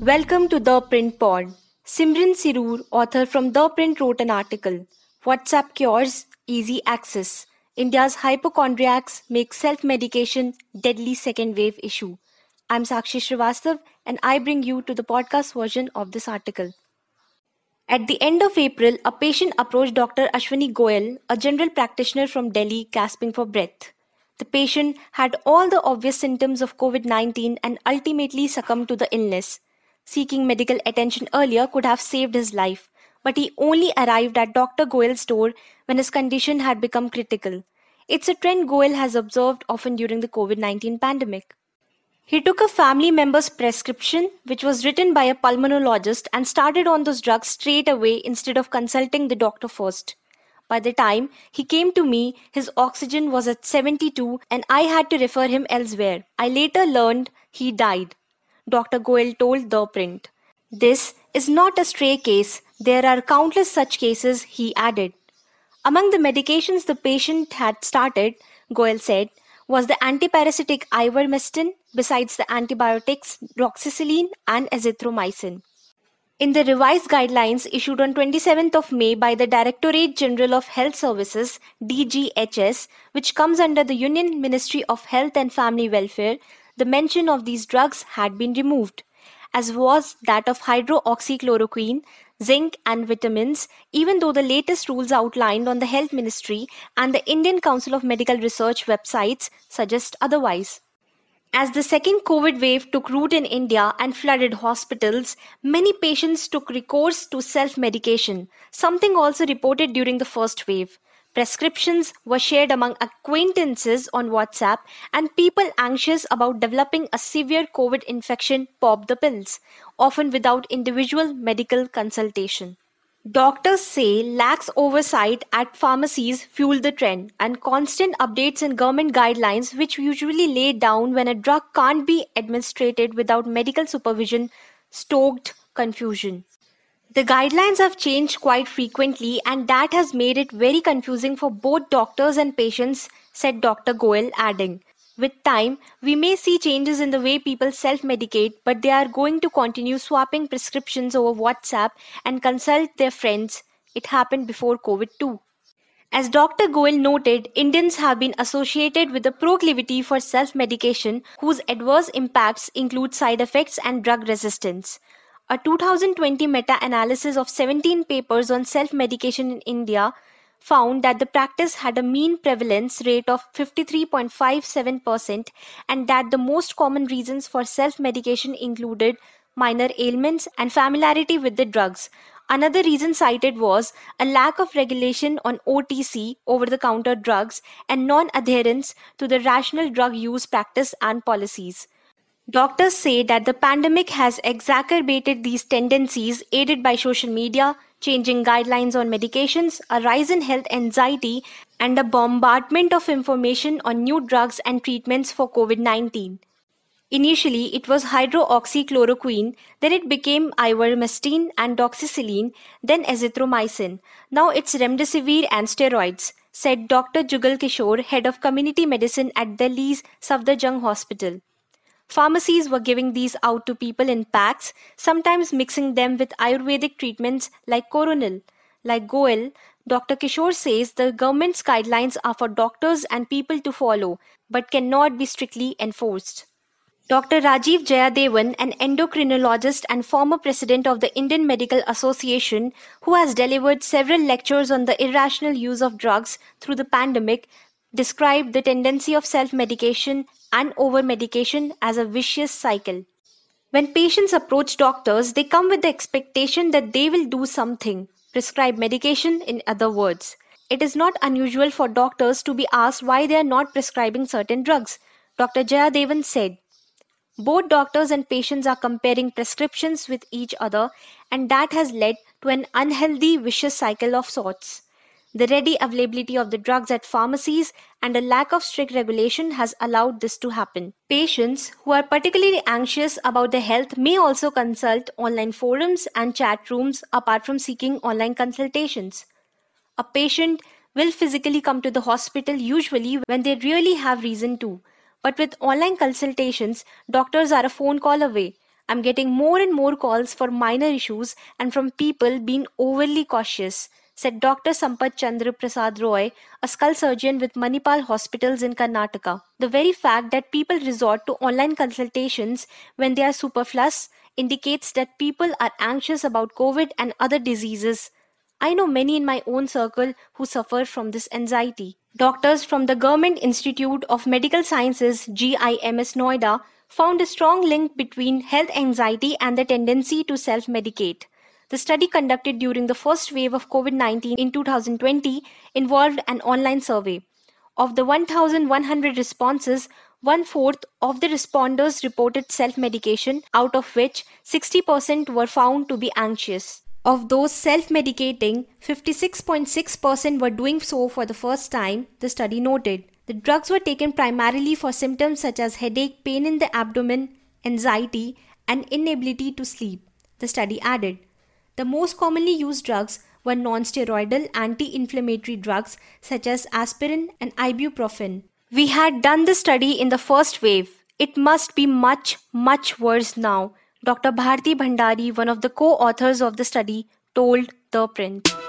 Welcome to The Print Pod. Simran Sirur, author from The Print, wrote an article. WhatsApp cures, easy access. India's hypochondriacs make self-medication deadly second wave issue. I'm Sakshi Srivastav and I bring you to the podcast version of this article. At the end of April, a patient approached Dr. Ashwini Goyal, a general practitioner from Delhi, gasping for breath. The patient had all the obvious symptoms of COVID-19 and ultimately succumbed to the illness. Seeking medical attention earlier could have saved his life, but he only arrived at Dr. Goyal's door when his condition had become critical. It's a trend Goyal has observed often during the COVID-19 pandemic. He took a family member's prescription, which was written by a pulmonologist, and started on those drugs straight away instead of consulting the doctor first. By the time he came to me, his oxygen was at 72 and I had to refer him elsewhere. I later learned he died, Dr. Goyal told The Print. This is not a stray case. There are countless such cases, he added. Among the medications the patient had started, Goyal said, was the antiparasitic ivermectin, besides the antibiotics doxycycline and azithromycin. In the revised guidelines issued on 27th of May by the Directorate General of Health Services (DGHS), which comes under the Union Ministry of Health and Family Welfare, the mention of these drugs had been removed, as was that of hydroxychloroquine, zinc and vitamins, even though the latest rules outlined on the Health Ministry and the Indian Council of Medical Research websites suggest otherwise. As the second COVID wave took root in India and flooded hospitals, many patients took recourse to self-medication, something also reported during the first wave. Prescriptions were shared among acquaintances on WhatsApp, and people anxious about developing a severe COVID infection popped the pills, often without individual medical consultation. Doctors say lax oversight at pharmacies fueled the trend, and constant updates in government guidelines, which usually lay down when a drug can't be administered without medical supervision, stoked confusion. The guidelines have changed quite frequently, and that has made it very confusing for both doctors and patients, said Dr. Goyal, adding, with time, we may see changes in the way people self-medicate, but they are going to continue swapping prescriptions over WhatsApp and consult their friends. It happened before COVID too. As Dr. Goyal noted, Indians have been associated with a proclivity for self-medication whose adverse impacts include side effects and drug resistance. A 2020 meta-analysis of 17 papers on self-medication in India found that the practice had a mean prevalence rate of 53.57% and that the most common reasons for self-medication included minor ailments and familiarity with the drugs. Another reason cited was a lack of regulation on OTC, over-the-counter drugs, and non-adherence to the rational drug use practice and policies. Doctors say that the pandemic has exacerbated these tendencies, aided by social media, changing guidelines on medications, a rise in health anxiety, and a bombardment of information on new drugs and treatments for COVID-19. Initially, it was hydroxychloroquine, then it became ivermectin and doxycycline, then azithromycin. Now it's remdesivir and steroids, said Dr. Jugal Kishore, head of community medicine at Delhi's Safdarjung Hospital. Pharmacies were giving these out to people in packs, sometimes mixing them with Ayurvedic treatments like Coronil. Like Goyal, Dr. Kishore says the government's guidelines are for doctors and people to follow, but cannot be strictly enforced. Dr. Rajiv Jayadevan, an endocrinologist and former president of the Indian Medical Association, who has delivered several lectures on the irrational use of drugs through the pandemic, described the tendency of self-medication and over-medication as a vicious cycle. When patients approach doctors, they come with the expectation that they will do something, prescribe medication in other words. It is not unusual for doctors to be asked why they are not prescribing certain drugs, Dr. Jayadevan said. Both doctors and patients are comparing prescriptions with each other, and that has led to an unhealthy, vicious cycle of sorts. The ready availability of the drugs at pharmacies and a lack of strict regulation has allowed this to happen. Patients who are particularly anxious about their health may also consult online forums and chat rooms apart from seeking online consultations. A patient will physically come to the hospital usually when they really have reason to. But with online consultations, doctors are a phone call away. I'm getting more and more calls for minor issues and from people being overly cautious, said Dr. Sampath Chandra Prasad Roy, a skull surgeon with Manipal Hospitals in Karnataka. The very fact that people resort to online consultations when they are superfluous indicates that people are anxious about COVID and other diseases. I know many in my own circle who suffer from this anxiety. Doctors from the Government Institute of Medical Sciences GIMS Noida found a strong link between health anxiety and the tendency to self medicate. The study conducted during the first wave of COVID 19 in 2020 involved an online survey. Of the 1,100 responses, one fourth of the responders reported self medication, out of which 60% were found to be anxious. Of those self medicating, 56.6% were doing so for the first time, the study noted. The drugs were taken primarily for symptoms such as headache, pain in the abdomen, anxiety, and inability to sleep, the study added. The most commonly used drugs were non-steroidal anti-inflammatory drugs such as aspirin and ibuprofen. We had done the study in the first wave. It must be much, much worse now, Dr. Bharti Bhandari, one of the co-authors of the study, told The Print.